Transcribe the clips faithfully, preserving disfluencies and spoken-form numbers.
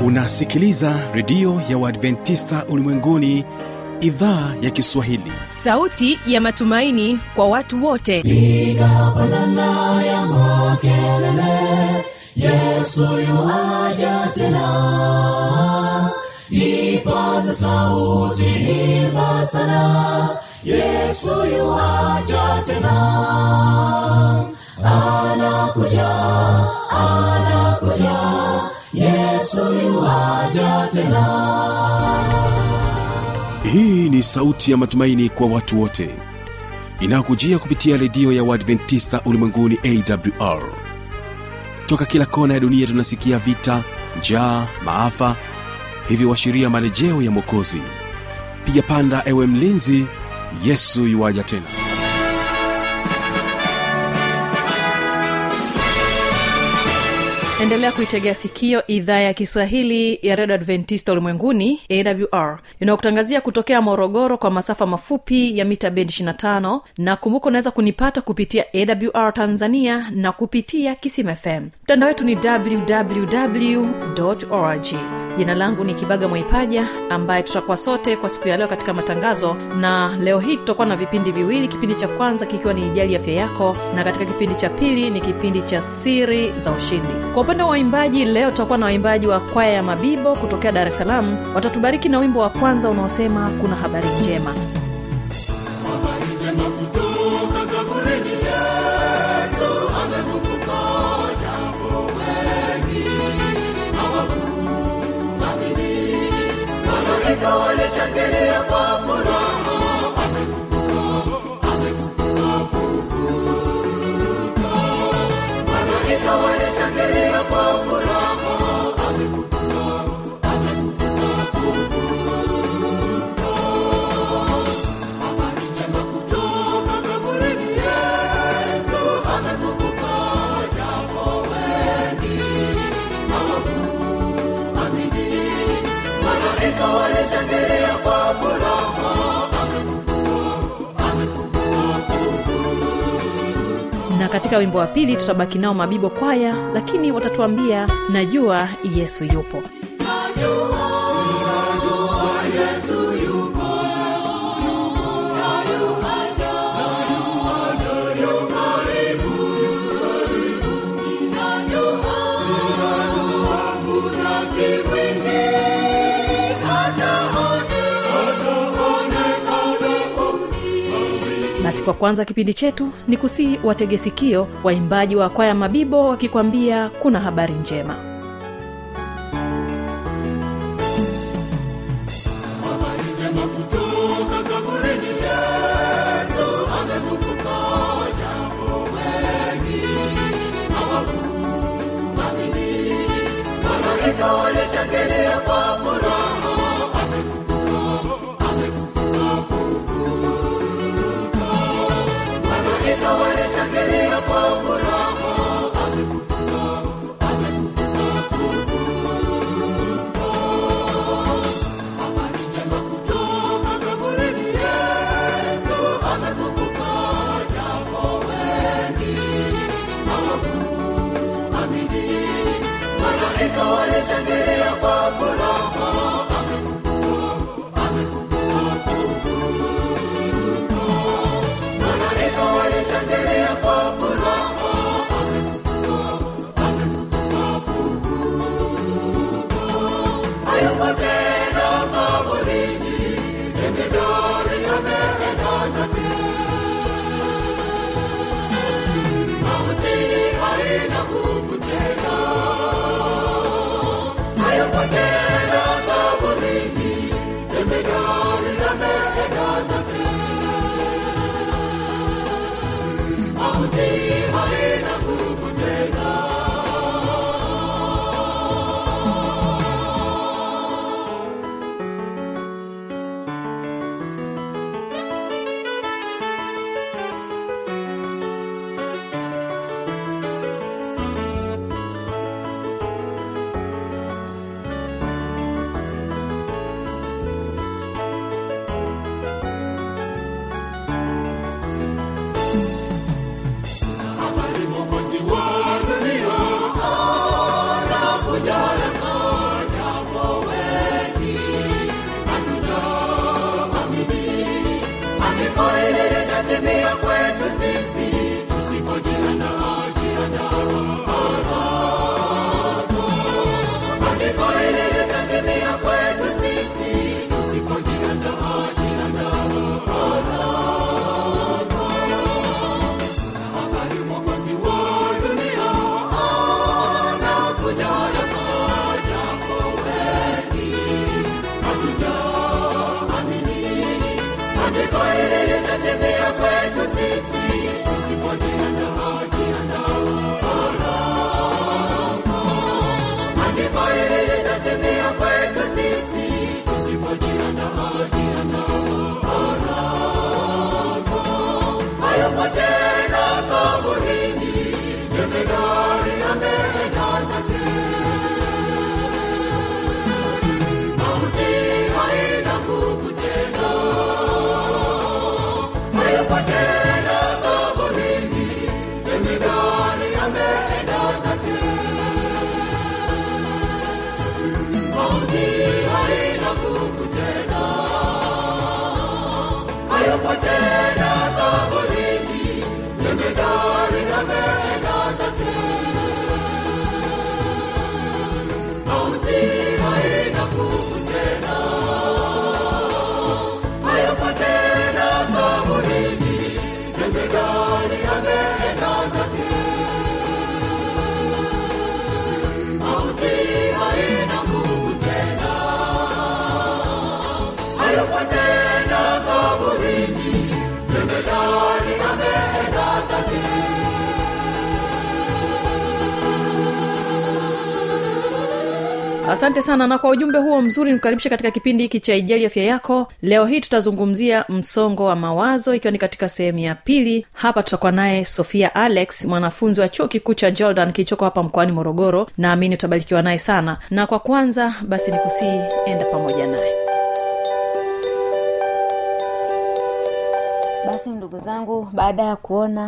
Unasikiliza redio ya Waadventista Ulimwenguni, idhaa ya Kiswahili. Sauti ya matumaini kwa watu wote. Piga panana ya makelele, Yesu yu aja tena. Ipaza sauti, imba sana, Yesu yu aja tena. Anakuja, anakuja, Yesu yu aja tena. Hii ni sauti ya matumaini kwa watu wote, inakujia kupitia redio ya Waadventista Ulimwenguni A W R. Toka kila kona ya dunia tunasikia vita, njaa, maafa, hivyo washiria marejeo ya Mwokozi. Piga panda ewe mlinzi, Yesu yuaja tena. Endelea kuitegea sikio idhaa ya Kiswahili ya Radio Adventista Ulimwenguni A W R, inayokutangazia kutokea Morogoro kwa masafa mafupi ya mita band ishirini na tano, na kumbuka unaweza kunipata kupitia A W R Tanzania na kupitia Kisim F M. Mtandao wetu ni w w w dot org. Jina langu ni Kibaga Mwaipaja, ambaye tutakuwa sote kwa siku ya leo katika matangazo. Na leo hii tutakuwa na vipindi viwili, kipindi cha kwanza kikiwa ni Ijali Afya Yako, na katika kipindi cha pili ni kipindi cha Siri za Ushindi. Kwa upande wa waimbaji, leo tutakuwa na waimbaji wa kwaya ya Mabibo kutokea Dar es Salaam. Watatubariki na wimbo wa kwanza unaosema kuna habari njema. Habari njema kutoka kaburini, Yesu amefufuka, jambo wengi hawakuamini. Malaika walishangilia kwa furaha, amefufuka, amefufuka, fufuka. Malaika walishangilia kwa furaha, amefufuka, amefufuka, fufuka. Habari njema kutoka kaburini, Yesu amefufuka, japo wengi hawakuamini. Malaika walishangilia kwa furaha, amefufuka, amefufuka, fufuka. Na katika wimbo wa pili tutabaki nao Mabibo kwaya, lakini watatuambia najua Yesu yupo. Najua, najua Yesu yupo, najua, najua yu karibu, najua, najua kuna siku ingine Basi kwa kwanza kipindi chetu ni kusi watege sikio waimbaji wa kwaya Mabibo wakikwambia kuna habari njema. Habari njema kutoka kaburini, Yesu amefufuka, japo wengi hawakuamini. Malaika walishangilia kwa furaha, amefufuka, amefufuka, fufuka. Malaika walishangilia kwa furaha, amefufuka, amefufuka, fufuka. Habari njema kutoka kaburini, Yesu amefufuka, japo wengi hawakuamini. Malaika walishangilia kwa furaha, amefufuka, amefufuka, fufuka. Malaika walishangilia kwa furaha, amefufuka, amefufuka, fufuka. Hayupo tena kaburini, jemedari ameenda zake. Mauti haina nguvu tena. Hayupo tena kaburini, jemedari ameenda zake. Mauti haina nguvu tena. tena kaburini, jemedari ameenda zake. Mauti haina nguvu tena, hayupo tena kaburini, jemedari ameenda zake. Mauti haina nguvu tena, hayupo tena kaburini, jemedari ameenda zake. Mauti haina nguvu tena, hayupo tena kaburini, jemedari ameenda zake. Asante sana, na kwa ujumbe huo mzuri nikaribisha katika kipindi hiki cha Ijali Afya Yako. Leo hii tutazungumzia msongo wa mawazo, ikiwa ni katika sehemu ya pili. Hapa tutakuwa naye Sofia Alex, mwanafunzi wa chuo kikuu cha Jordan kilichoko hapa mkoani Morogoro. Naamini utabarikiwa naye sana. Na kwa kwanza basi nikusii enda pamoja naye. Basi ndugu zangu, baada ya kuona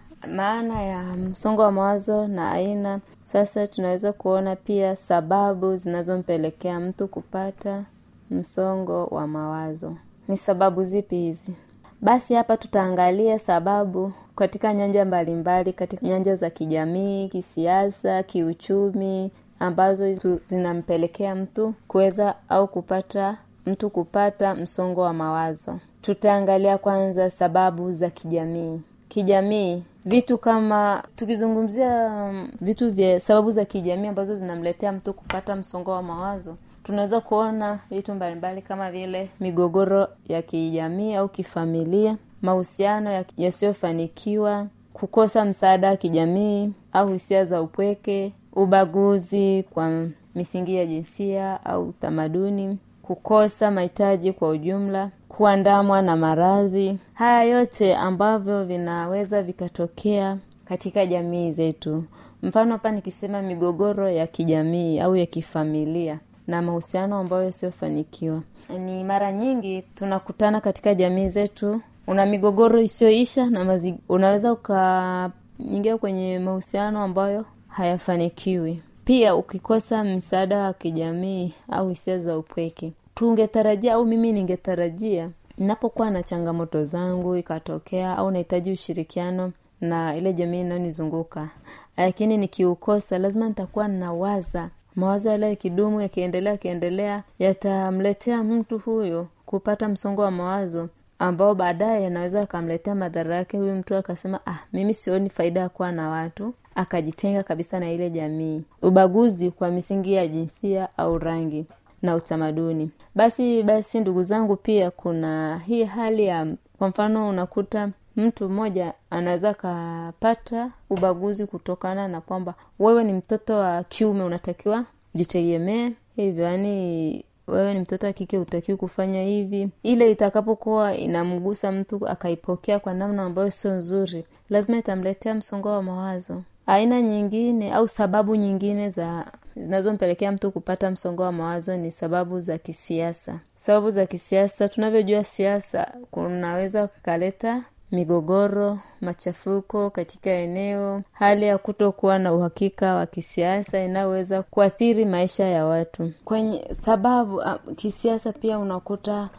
maana ya msongo wa mawazo na aina, sasa tunaweza kuona pia sababu zinazompelekea mtu kupata msongo wa mawazo. Ni sababu zipi hizi? Basi hapa tutaangalia sababu katika nyanja mbalimbali, katika nyanja za kijamii, kisiasa, kiuchumi, ambazo zinampelekea mtu kuweza au kupata mtu kupata msongo wa mawazo. Tutaangalia kwanza sababu za kijamii. Kijamii, vitu kama tukizungumzia vitu vya sababu za kijamii ambazo zinamletea mtu kupata msongo wa mawazo, tunaweza kuona vitu mbalimbali kama vile migogoro ya kijamii au kifamilia, mahusiano yasiyofanikiwa, kukosa msaada wa kijamii au hisia za upweke, ubaguzi kwa misingi ya jinsia au utamaduni, kukosa mahitaji kwa ujumla, kuandamwa na maradhi. Haya yote ambavyo vinaweza vikatokea katika jamii zetu. Mfano hapa nikisema migogoro ya kijamii au ya kifamilia na mahusiano ambayo yasiyofanikiwa, ni mara nyingi tunakutana katika jamii zetu. Una migogoro isiyoisha na mazi, unaweza ukaingia kwenye mahusiano ambayo hayafanikiwi. Pia ukikosa msaada wa kijamii au hisia za upweke. Tungetarajia au mimi ningetarajia ninapokuwa na changamoto zangu ikatokea au nahitaji ushirikiano na ile jamii inayonizunguka, lakini nikiukosa, lazima nitakuwa nawaza mawazo yale kidumu yakiendelea kiendelea yatamletea mtu huyo kupata msongo wa mawazo ambao baadaye yanaweza kumletea madhara yake. Huyu mtu akasema, ah, mimi sioni faida ya kuwa na watu, akajitenga kabisa na ile jamii. Ubaguzi kwa misingi ya jinsia au rangi na utamaduni. Basi basi ndugu zangu, pia kuna hii hali ya, kwa mfano unakuta mtu mmoja anaweza kupata ubaguzi kutokana na kwamba wewe ni mtoto wa kiume, unatakiwa ujitegemee. Hivyo yani wewe ni mtoto wa kike, hutakiwi kufanya hivi. Ile itakapokuwa inamgusa mtu akaipokea kwa namna ambayo sio nzuri, lazima itamletea msongo wa mawazo. Aina nyingine au sababu nyingine za zinazompelekea mtu kupata msongo wa mawazo ni sababu za kisiasa. Sababu za kisiasa, tunavyojua siasa kunaweza kukaleta migogoro, machafuko katika eneo, hali ya kutokuwa na uhakika wa kisiasa inaweza kuathiri maisha ya watu. Kwenye sababu kisiasa pia unakuta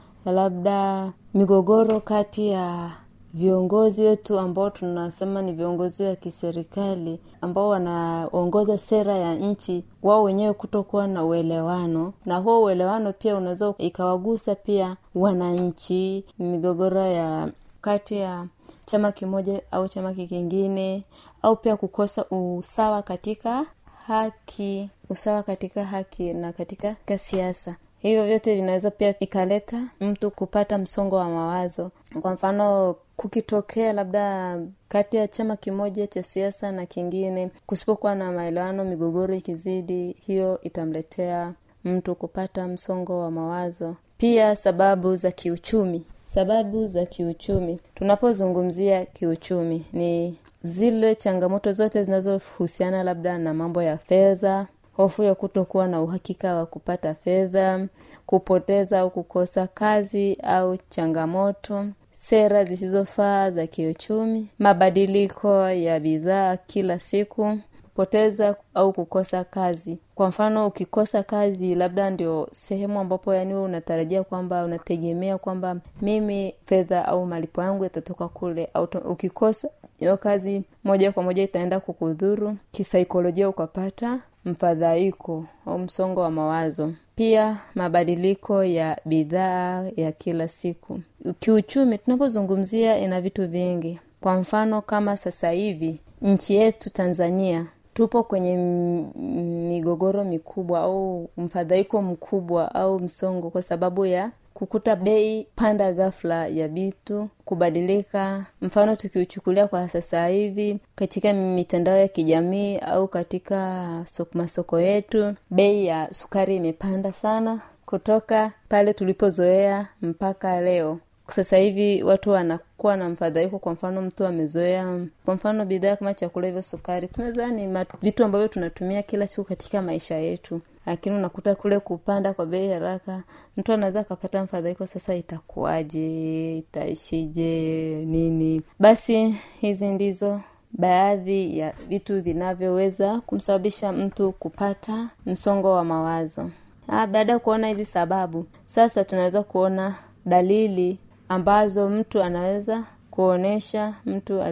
labda migogoro kati ya viongozi wetu ambao tunasema ni viongozi wa kiserikali ambao wanaongoza sera ya nchi, wao wenyewe kutokuwa na uelewano, na huo uelewano pia unaweza ikawagusa pia wananchi. Migogoro ya kati ya chama kimoja au chama kingine, au pia kukosa usawa katika haki, usawa katika haki na katika siasa. Hivyo vyote vinaweza pia ikaleta mtu kupata msongo wa mawazo. Kwa mfano kukitokea labda kati ya chama kimoja cha siasa na kingine kusipokuwa na maelewano, migogoro ikizidi, hiyo itamletea mtu kupata msongo wa mawazo. Pia sababu za kiuchumi. Sababu za kiuchumi, tunapozungumzia kiuchumi ni zile changamoto zote zinazohusiana labda na mambo ya fedha, hofu ya kutokuwa na uhakika wa kupata fedha, kupoteza au kukosa kazi au changamoto sera zisizofaa za kiuchumi, mabadiliko ya bidhaa kila siku, poteza au kukosa kazi. Kwa mfano ukikosa kazi, labda ndio sehemu ambapo yani wewe unatarajia kwamba unategemea kwamba mimi fedha au malipo yangu yatatoka kule, au ukikosa hiyo kazi moja kwa moja itaenda kukudhuru kisaikolojia, ukapata mfadhaiko au msongo wa mawazo. Pia mabadiliko ya bidhaa ya kila siku. Kiuchumi tunapozungumzia ina vitu vingi. Kwa mfano kama sasa hivi nchi yetu Tanzania tupo kwenye migogoro mikubwa au mfadhaiko mkubwa au msongo kwa sababu ya kukuta bei panda ghafla ya vitu kubadilika. Mfano tukiuchukulia kwa sasa hivi katika mitandao ya kijamii au katika soko masoko yetu, bei ya sukari imepanda sana kutoka pale tulipozoea mpaka leo. Sasa hivi watu wanakuwa na mfadhaiko. Kwa mfano mtu amezoea kwa mfano bidhaa kama chakula hivyo sukari, tumezoea ni vitu ambavyo tunatumia kila siku katika maisha yetu, lakini unakuta kule kupanda kwa bei haraka, mtu anaweza kupata mfadhaiko. Sasa itakuwaje, itaishije, nini? Basi hizi ndizo baadhi ya vitu vinavyoweza kumsababisha mtu kupata msongo wa mawazo. Ah, baada ya kuona hizi sababu, sasa tunaweza kuona dalili ambazo mtu anaweza kuonesha mtu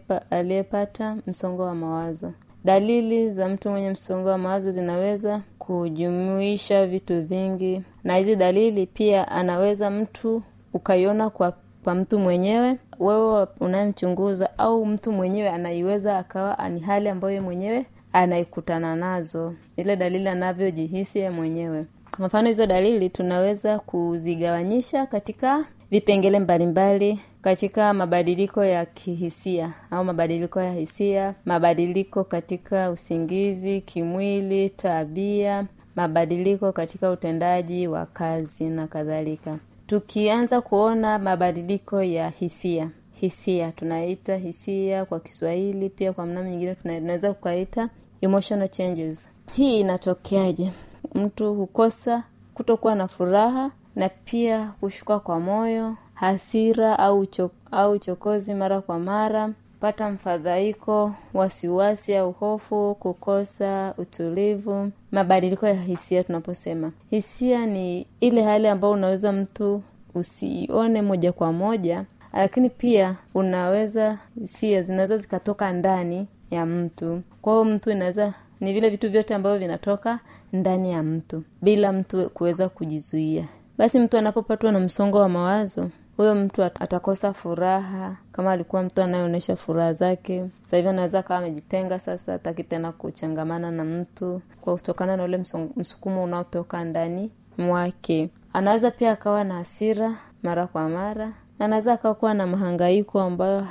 aliyepata msongo wa mawazo. Dalili za mtu mwenye msongo wa mawazo zinaweza kujumuisha vitu vingi, na hizi dalili pia anaweza mtu ukaiona kwa, kwa mtu mwenyewe wewe unamchunguza, au mtu mwenyewe anaiweza akawa ni hali ambayo mwenyewe anaikutana nazo, ile dalili anavyojihisi yeye mwenyewe. Kwa mfano hizo dalili tunaweza kuzigawanyisha katika vipengele mbalimbali, katika mabadiliko ya kihisia au mabadiliko ya hisia, mabadiliko katika usingizi, kimwili, tabia, mabadiliko katika utendaji wa kazi na kadhalika. Tukianza kuona mabadiliko ya hisia, hisia tunaita hisia kwa Kiswahili, pia kwa namna nyingine tunaweza kuita emotional changes. Hii inatokeaje? Mtu hukosa kutokuwa na furaha, na pia kushuka kwa moyo, hasira au cho, au chokozi mara kwa mara, pata mfadhaiko, wasiwasi au hofu, kukosa utulivu. Mabadiliko ya hisia, tunaposema hisia ni ile hali ambayo unaweza mtu usione moja kwa moja, lakini pia unaweza hisia zinaweza zikatoka ndani ya mtu. Kwa hiyo mtu inaweza ni vile vitu vyote ambavyo vinatoka ndani ya mtu bila mtu kuweza kujizuia. Basi mtu anapopatwa na msongo wa mawazo, huyo mtu atakosa furaha. Kama alikuwa mtu anayeonyesha furaha zake, sasa hivi anaweza kama amejitenga, sasa hataki tena kuchangamana na mtu kwa kutokana na ule msukumo unaotoka ndani mwake. Anaweza pia akawa na hasira mara kwa mara, anaweza akawa na mahangaiko ambayo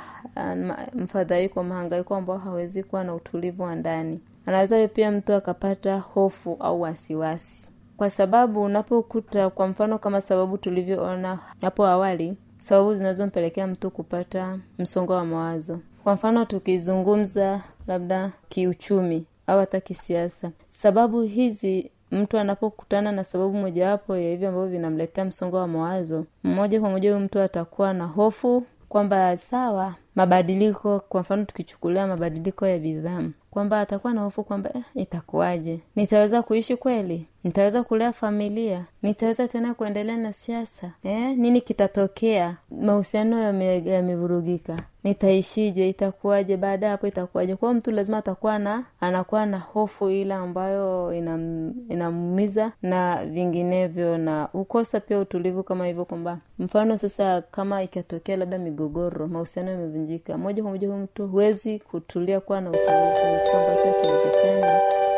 mfadhaiko, mahangaiko ambayo hawezi kuwa na utulivu wa ndani. Anaweza pia mtu akapata hofu au wasiwasi. Kwa sababu unapokuta kwa mfano kama sababu tulivyoona hapo awali, sababu zinazompelekea mtu kupata msongo wa mawazo. Kwa mfano tukizungumza labda kiuchumi au hata kisiasa, sababu hizi mtu anapokutana na sababu mojawapo ya hivyo ambavyo vinamletea msongo wa mawazo, mmoja kwa moja mtu atakuwa na hofu kwamba sawa mabadiliko, kwa mfano tukichukulia mabadiliko ya bidhaa, kwamba atakuwa na hofu kwamba eh, itakuwaje? Nitaweza kuishi kweli? Nitaweza kulea familia? Nitaweza tena kuendelea na siasa? Eh, nini kitatokea? Mahusiano yamevurugika. Nitaishije? Itakuwaje? Baada hapo itakuwaje? Kwa mtu lazima atakuwa na anakuwa na hofu ile ambayo inam, inamumiza na vinginevyo, na ukosa pia utulivu kama hivyo, kwamba mfano sasa kama ikatokea labda migogoro, mahusiano yamevunjika, moja kwa moja mtu huwezi kutulia kuwa na utulivu, ambacho kiwezekana.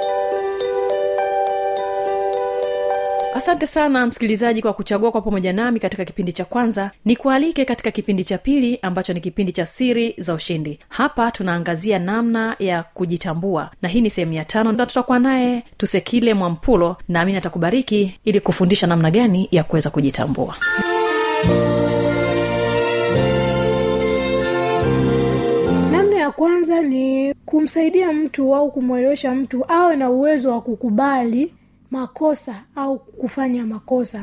Asante sana msikilizaji kwa kuchagua kwa pamoja nami katika kipindi cha kwanza. Nikualike katika kipindi cha pili ambacho ni kipindi cha siri za ushindi. Hapa tunaangazia namna ya kujitambua, na hii ni sehemu ya tano, na tutakuwa naye Tusekile Mwampulo, na mimi natakubariki ili kufundisha namna gani ya kuweza kujitambua. Namna ya kwanza ni kumsaidia mtu au kumwelewesha mtu awe na uwezo wa kukubali makosa au kufanya makosa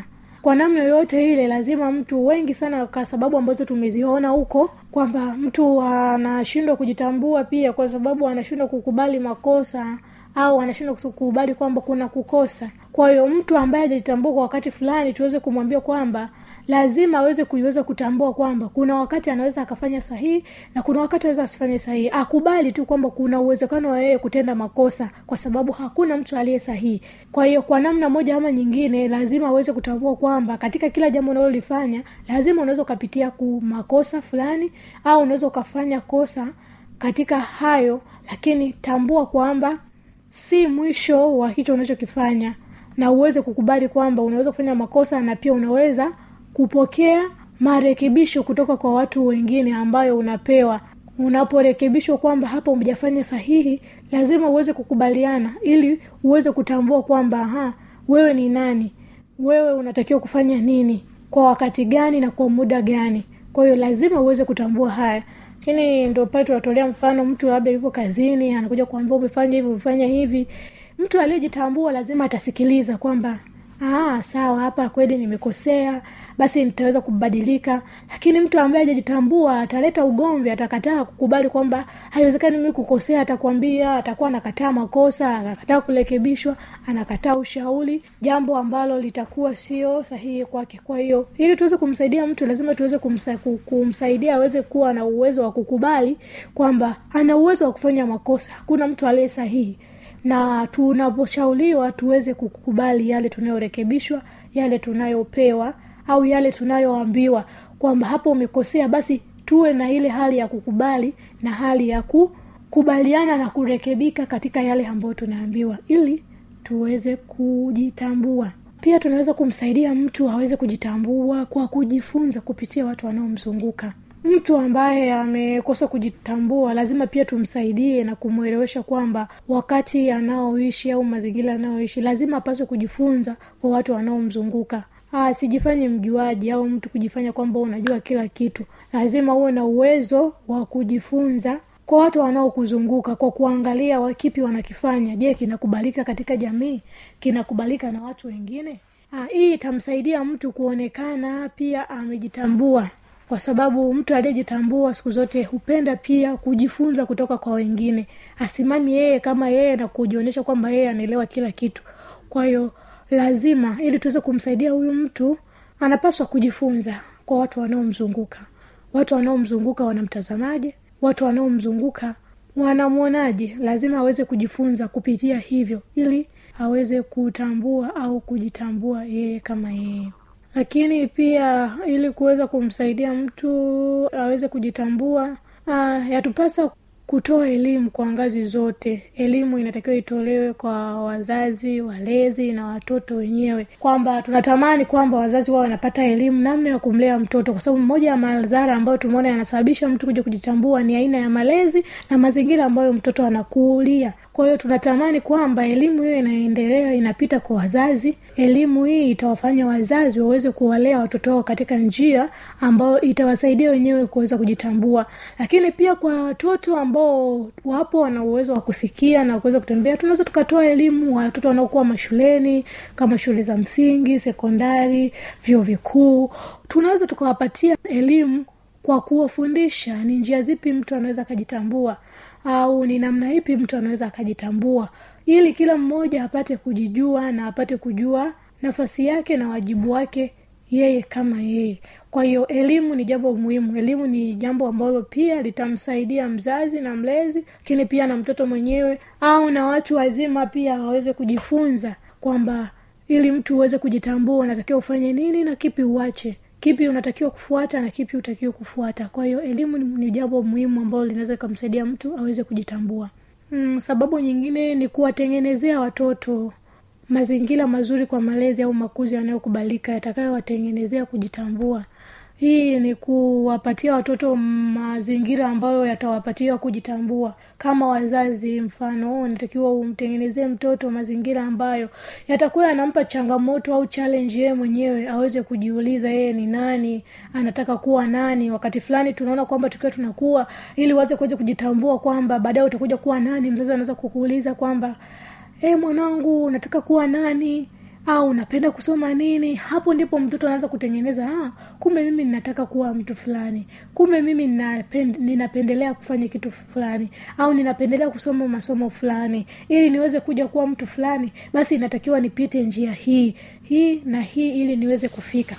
kwa namna yoyote ile lazima mtu, wengi sana kwa sababu ambazo tumeziona huko, kwamba mtu anashindwa kujitambua pia kwa sababu anashindwa kukubali makosa au anashindwa kukubali kwamba kuna kukosa. Kwa hiyo mtu ambaye hajitambua kwa wakati fulani, tuweze kumwambia kwamba lazima aweze kuiweza kutambua kwamba kuna wakati anaweza akafanya sahihi na kuna wakati anaweza asifanye sahihi. Akubali tu kwamba kuna uwezekano wa yeye kutenda makosa kwa sababu hakuna mtu aliye sahihi. Kwa hiyo kwa namna moja ama nyingine lazima aweze kutambua kwamba katika kila jambo unalolifanya lazima unaweza kupitia ku makosa fulani au unaweza ukafanya kosa katika hayo, lakini tambua kwamba si mwisho wa hicho unachokifanya, na uweze kukubali kwamba unaweza kufanya makosa na pia unaweza kupokea marekebisho kutoka kwa watu wengine ambayo unapewa. Unaporekebishwa kwamba hapa umejafanya sahihi, lazima uweze kukubaliana ili uweze kutambua kwamba aha, wewe ni nani, wewe unatakiwa kufanya nini, kwa wakati gani na kwa muda gani. Kwa hiyo lazima uweze kutambua haya. Lakini ndio pale tunatolea mfano, mtu labda yupo kazini anakuja kuambia umefanya hivi umefanya hivi. Mtu aliyejitambua lazima atasikiliza kwamba ah, sawa, hapa kweli nimekosea, basi nitaweza kubadilika. Lakini mtu ambaye hajajitambua ataleta ugomvi, atakataa kukubali kwamba haiwezekani mimi kukosea, atakwambia, atakuwa anakataa makosa, anakataa kurekebishwa, anakataa ushauri, jambo ambalo litakuwa sio sahihi kwake. Kwa hiyo ili tuweze kumsaidia mtu lazima tuweze kumsa, kumsaidia aweze kuwa na uwezo wa kukubali kwamba ana uwezo wa kufanya makosa. Hakuna mtu aliye sahihi, na tunaposhauriwa tuweze kukubali yale tunayorekebishwa, yale tunayopewa au yale tunayoambiwa kwamba hapo umekosea. Basi tuwe na ile hali ya kukubali na hali ya kukubaliana na kurekebika katika yale ambayo tunaambiwa ili tuweze kujitambua. Pia tunaweza kumsaidia mtu aweze kujitambua kwa kujifunza kupitia watu wanaomzunguka. Mtu ambaye amekosa kujitambua lazima pia tumsaidie na kumuelewesha kwamba wakati anaoishi au mazingira anaoishi lazima apaswe kujifunza kwa watu wanaomzunguka. Ah, sijifanye mjuaji au mtu kujifanya kwamba unajua kila kitu. Lazima uwe na uwezo wa kujifunza kwa watu wanaokuzunguka, kwa kuangalia wakipi wanakifanya. Je, kinakubalika katika jamii? Kinakubalika na watu wengine? Ah, hii itamsaidia mtu kuonekana pia amejitambua. Kwa sababu mtu aliyejitambua siku zote hupenda pia kujifunza kutoka kwa wengine. Asimami yeye kama yeye na kujionyesha kwamba yeye anaelewa kila kitu. Kwa hiyo lazima ili tuweze kumsaidia huyu mtu anapaswa kujifunza kwa watu wanaomzunguka. Watu wanaomzunguka wanamtazamaje? Watu wanaomzunguka wanamuonaje? Lazima aweze kujifunza kupitia hivyo ili aweze kutambua au kujitambua yeye kama yeye. Lakini pia ili kuweza kumsaidia mtu aweze kujitambua, ah, yatupasa kutoa elimu kwa ngazi zote. Elimu inatakiwa itolewe kwa wazazi, walezi na watoto wenyewe. Kwamba tunatamani kwamba wazazi wao wanapata elimu namna ya kumlea mtoto, kwa sababu mmoja ya madhara ambayo tumeona yanasababisha mtu kuja kujitambua ni aina ya malezi na mazingira ambayo mtoto anakulia. Kwa hiyo tunatamani kwamba elimu hiyo inaendelea, inapita kwa wazazi. Elimu hii itawafanya wazazi waweze kuwalea watoto wao katika njia ambayo itawasaidia wenyewe kuweza kujitambua. Lakini pia kwa watoto ambao wapo wana uwezo wa kusikia na kuweza kutembea, tunaweza tukatoa elimu watoto wanaokuwa mashuleni kama shule za msingi, sekondari, vyuo vikuu. Tunaweza tukawapatia elimu kwa kuwafundisha ni njia zipi mtu anaweza kujitambua au ni namna ipi mtu anaweza akajitambua, ili kila mmoja apate kujijua na apate kujua nafasi yake na wajibu wake yeye kama yeye. Kwa hiyo elimu ni jambo muhimu. Elimu ni jambo ambalo pia litamsaidia mzazi na mlezi, lakini pia na mtoto mwenyewe au na watu wazima pia waweze kujifunza kwamba ili mtu uweze kujitambua unatakiwa ufanye nini na kipi uache. Kipi unatakiwa kufuata na kipi utakiwa kufuata. Kwa hiyo elimu ni jambo muhimu ambalo linaweza kumsaidia mtu aweze kujitambua. Mm, sababu nyingine ni kuwatengenezea watoto mazingira mazuri kwa malezi au makuzi yanayokubalika yatakayowatengenezea kujitambua. Hii ni kuwapatia watoto mazingira ambayo yatawapatia kujitambua. Kama wazazi, mfano unatakiwa umtengenezee mtoto mazingira ambayo yatakuwa yanampa changamoto au challenge yeye mwenyewe aweze kujiuliza yeye ni nani, anataka kuwa nani. Wakati fulani tunaona kwamba tukiwa tunakuwa ili waze kuweza kujitambua kwamba baadaye utakuja kuwa nani, mzazi anaweza kukuuliza kwamba eh, hey, mwanangu unataka kuwa nani? au unapenda kusoma nini. Hapo ndipo mtoto anaanza kutengeneza, ah kumbe mimi ninataka kuwa mtu fulani, kumbe mimi ninapend, ninapendelea kufanya kitu fulani, au ninapendelea kusoma masomo fulani. Ili niweze kuja kuwa mtu fulani, basi inatakiwa nipite njia hii hii na hii ili niweze kufika.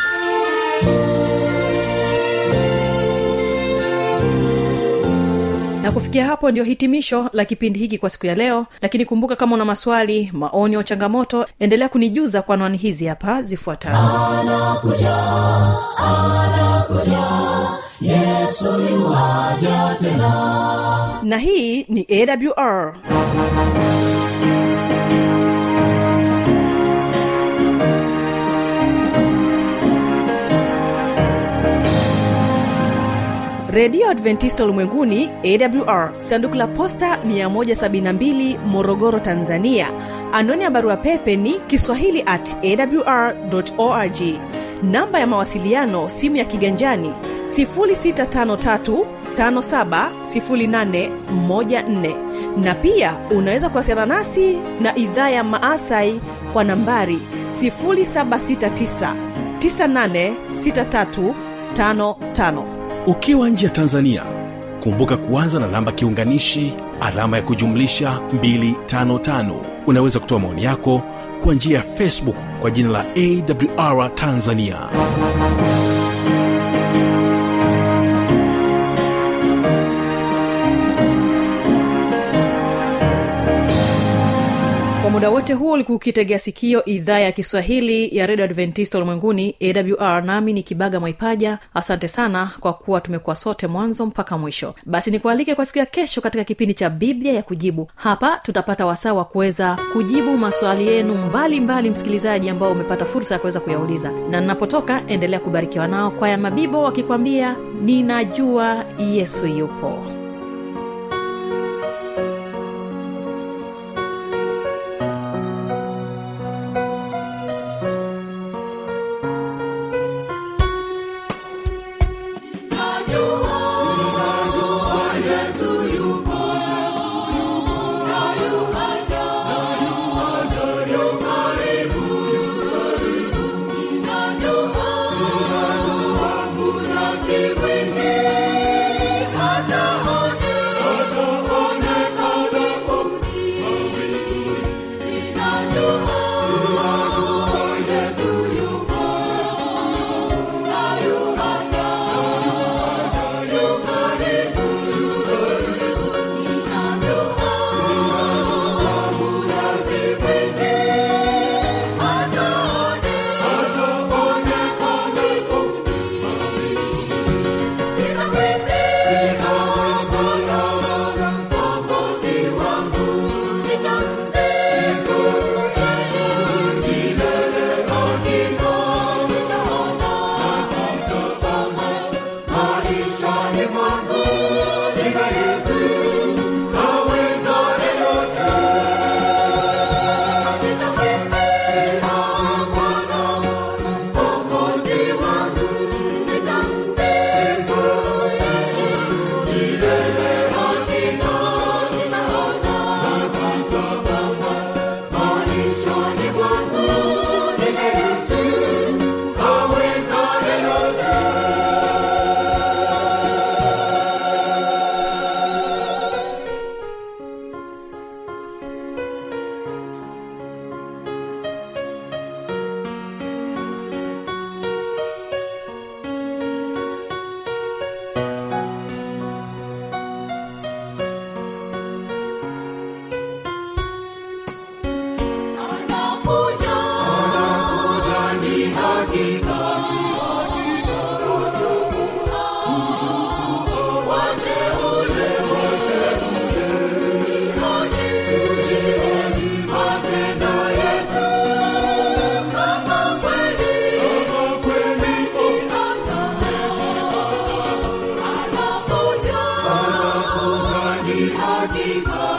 Na kufikia hapo ndio hitimisho la kipindi hiki kwa siku ya leo. Lakini kumbuka, kama una maswali, maoni au changamoto, endelea kunijuza kwa anwani hizi hapa zifuatazo. Anakuja, anakuja, Yesu yuaja tena. Na hii ni A W R. Radio Adventista Ulimwenguni A W R, sanduku la posta mia moja sabini na mbili, Morogoro, Tanzania. Anwani ya barua pepe ni kiswahili at a w r dot org. Namba ya mawasiliano simu ya kiganjani sifuri sita tano tatu tano saba sifuri nane moja nne, na pia unaweza kuwasiliana nasi na idhaa ya Maasai kwa nambari sifuri saba sita tisa tisa nane sita tatu tano tano. Ukiwa nje ya Tanzania, kumbuka kuanza na namba kiunganishi alama ya kujumlisha mia tano tano. Unaweza kutoa maoni yako kwa njia ya Facebook kwa jina la A W R Tanzania. Kwa muda wote huo ulikuwa ukitegea sikio idhaa ya Kiswahili ya Radio Adventista Ulimwenguni A W R, nami ni Kibaga Mwaipaja. Asante sana kwa kuwa tumekuwa sote mwanzo mpaka mwisho. Basi nikualike kwa siku ya kesho katika kipindi cha Biblia ya Kujibu. Hapa tutapata wasaa wa kuweza kujibu maswali yenu mbalimbali, msikilizaji, ambao umepata fursa ya kuweza kuyauliza. Na ninapotoka, endelea kubarikiwa nao kwa ya Mabibo wakikwambia ninajua Yesu yupo. Hakika